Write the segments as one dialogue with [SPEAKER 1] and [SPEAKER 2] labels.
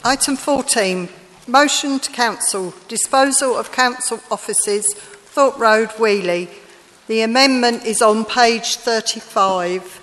[SPEAKER 1] Item 14, motion to council, disposal of council offices, Thorpe Road, Wheeley. The amendment is on page 35.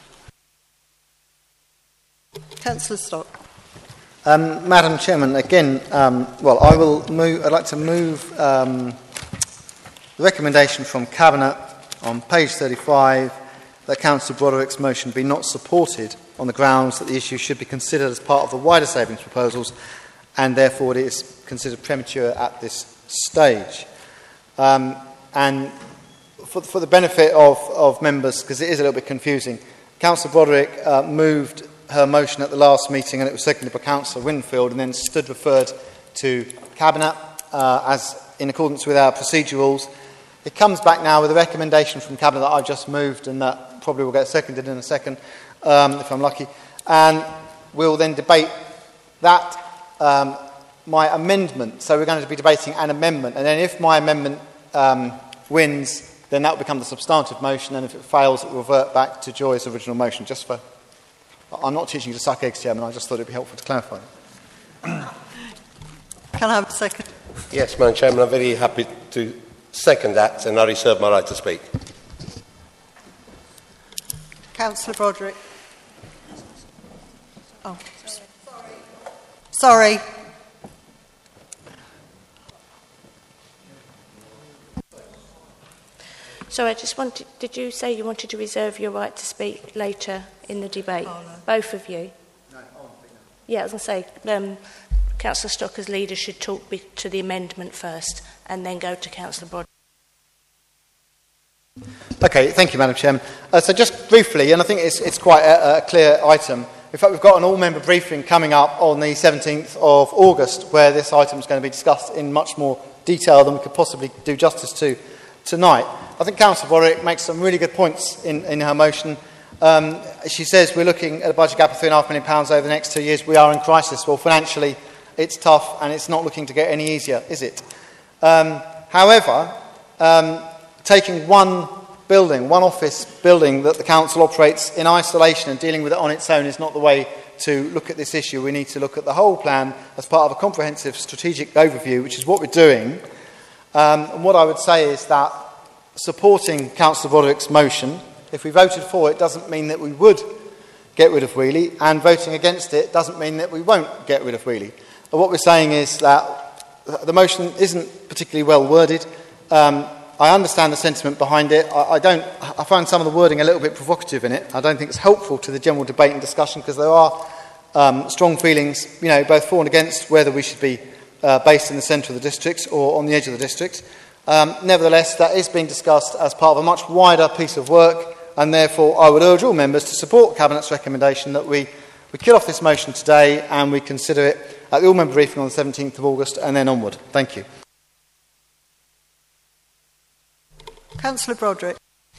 [SPEAKER 1] Councillor Stock.
[SPEAKER 2] Madam Chairman, again, I'd like to move the recommendation from Cabinet on page 35 that Councillor Broderick's motion be not supported on the grounds that the issue should be considered as part of the wider savings proposals and therefore it is considered premature at this stage. And for the benefit of members, because it is a little bit confusing, Councillor Broderick moved her motion at the last meeting and it was seconded by Councillor Winfield and then stood referred to Cabinet as in accordance with our procedure rules. It comes back now with a recommendation from Cabinet that I've just moved and that probably will get seconded in a second if I'm lucky, and we'll then debate that, my amendment. So we're going to be debating an amendment, and then if my amendment wins, then that will become the substantive motion, and if it fails, it will revert back to Joy's original motion. I'm not teaching you to suck eggs, Chairman, I just thought it would be helpful to clarify.
[SPEAKER 1] Can I have a second?
[SPEAKER 3] Yes, Madam Chairman, I'm very happy to second that, and I reserve my right to speak.
[SPEAKER 1] Councillor Broderick. Oh, sorry.
[SPEAKER 4] So I just wanted, did you say you wanted to reserve your right to speak later in the debate? Oh, no. Both of you? No, yeah, I was going to say, Councillor Stock as leader should talk to the amendment first and then go to Councillor Broderick.
[SPEAKER 2] Okay, thank you, Madam Chairman. So just briefly, and I think it's quite a clear item. In fact, we've got an all-member briefing coming up on the 17th of August where this item is going to be discussed in much more detail than we could possibly do justice to tonight. I think Councillor Broderick makes some really good points in her motion. She says we're looking at a budget gap of £3.5 million over the next 2 years. We are in crisis. Well, financially, it's tough and it's not looking to get any easier, is it? However, taking one office building that the council operates in isolation and dealing with it on its own is not the way to look at this issue. We need to look at the whole plan as part of a comprehensive strategic overview, which is what we're doing. And what I would say is that supporting Councillor Broderick's motion, if we voted for it, doesn't mean that we would get rid of Wheeley, and voting against it doesn't mean that we won't get rid of Wheeley. But what we're saying is that the motion isn't particularly well worded. I understand the sentiment behind it. I find some of the wording a little bit provocative in it. I don't think it's helpful to the general debate and discussion because there are strong feelings, both for and against whether we should be based in the centre of the districts or on the edge of the districts. Nevertheless, that is being discussed as part of a much wider piece of work, and therefore I would urge all members to support Cabinet's recommendation that we kill off this motion today and we consider it at the all-member briefing on the 17th of August and then onward. Thank you.
[SPEAKER 1] Councillor Broderick.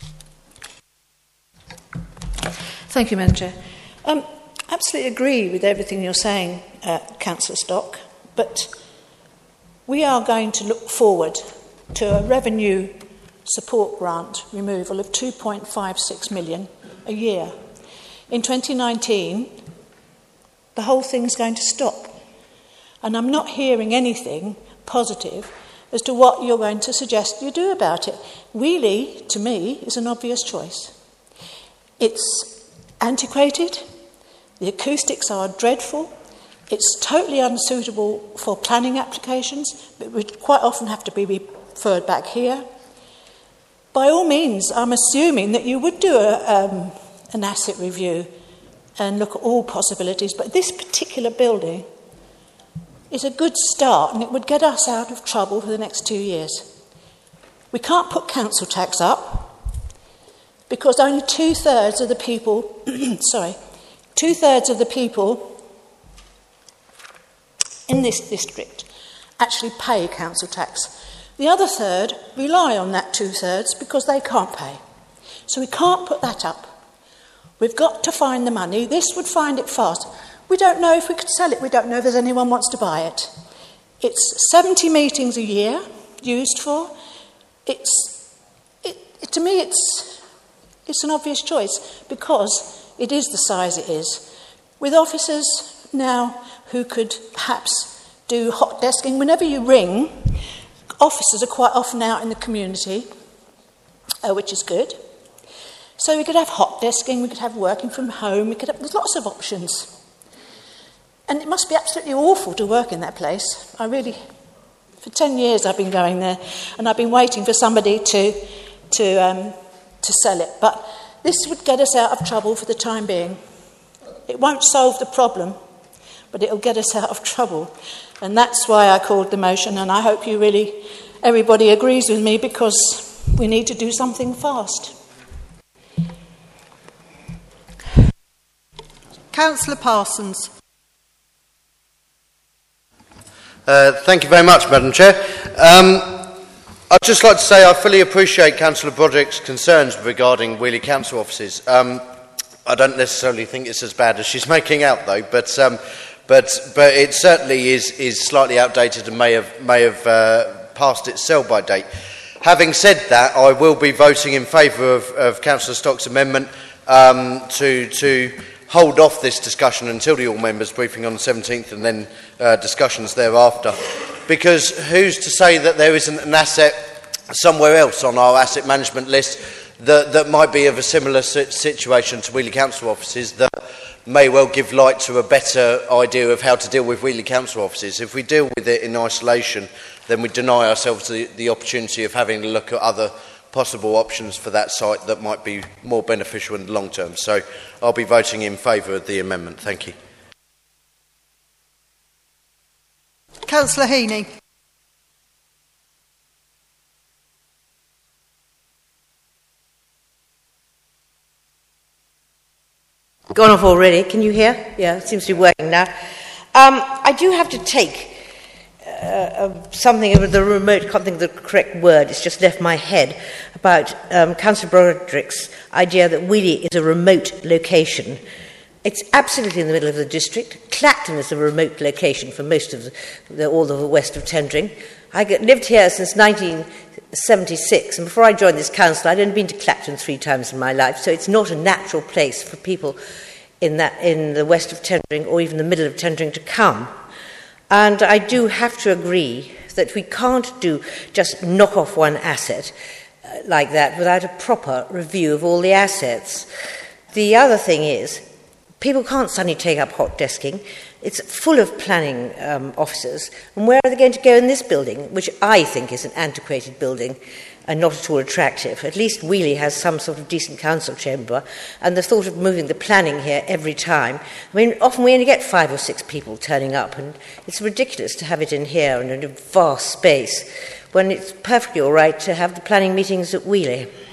[SPEAKER 5] Thank you, Madam Chair. Absolutely agree with everything you're saying, Councillor Stock, but we are going to look forward to a revenue support grant removal of £2.56 million a year. In 2019, the whole thing's going to stop. And I'm not hearing anything positive as to what you're going to suggest you do about it. Wheeley, to me, is an obvious choice. It's antiquated, the acoustics are dreadful, it's totally unsuitable for planning applications, but would quite often have to be referred back here. By all means, I'm assuming that you would do an asset review and look at all possibilities, but this particular building is a good start and it would get us out of trouble for the next 2 years. We can't put council tax up because only two-thirds of the people, two-thirds of the people in this district actually pay council tax. The other third rely on that two-thirds because they can't pay. So we can't put that up. We've got to find the money. This would find it fast. We don't know if we could sell it. We don't know if there's anyone wants to buy it. It's 70 meetings a year used for. To me, it's an obvious choice because it is the size it is. With officers now who could perhaps do hot desking. Whenever you ring, officers are quite often out in the community, which is good. So we could have hot desking, we could have working from home, there's lots of options. And it must be absolutely awful to work in that place. For 10 years I've been going there, and I've been waiting for somebody to sell it. But this would get us out of trouble for the time being. It won't solve the problem, but it'll get us out of trouble. And that's why I called the motion, and I hope everybody agrees with me, because we need to do something fast.
[SPEAKER 1] Councillor Parsons.
[SPEAKER 6] Thank you very much, Madam Chair. I'd just like to say I fully appreciate Councillor Broderick's concerns regarding Wheelie Council offices. I don't necessarily think it's as bad as she's making out, though, but it certainly is slightly outdated and may have passed its sell-by date. Having said that, I will be voting in favour of Councillor Stock's amendment to hold off this discussion until the all-members briefing on the 17th and then discussions thereafter. Because who's to say that there isn't an asset somewhere else on our asset management list that might be of a similar situation to Wheelie Council offices that may well give light to a better idea of how to deal with Wheelie Council offices. If we deal with it in isolation, then we deny ourselves the opportunity of having a look at other possible options for that site that might be more beneficial in the long term. So I'll be voting in favour of the amendment. Thank you.
[SPEAKER 1] Councillor Heaney.
[SPEAKER 7] Gone off already. Can you hear? Yeah, it seems to be working now. I do have to take something of the remote, can't think of the correct word, it's just left my head, about Councillor Broderick's idea that Wheelie is a remote location. It's absolutely in the middle of the district. Clacton is a remote location for most of all of the west of Tendring. I lived here since 1976, and before I joined this council, I'd only been to Clacton 3 times in my life, so it's not a natural place for people in the west of Tendring or even the middle of Tendring to come. And I do have to agree that we can't just knock off one asset like that without a proper review of all the assets. The other thing is, people can't suddenly take up hot desking. It's full of planning officers. And where are they going to go in this building, which I think is an antiquated building and not at all attractive? At least Wheelie has some sort of decent council chamber, and the thought of moving the planning here every time, I mean, often we only get 5 or 6 people turning up, and it's ridiculous to have it in here in a vast space when it's perfectly all right to have the planning meetings at Wheelie.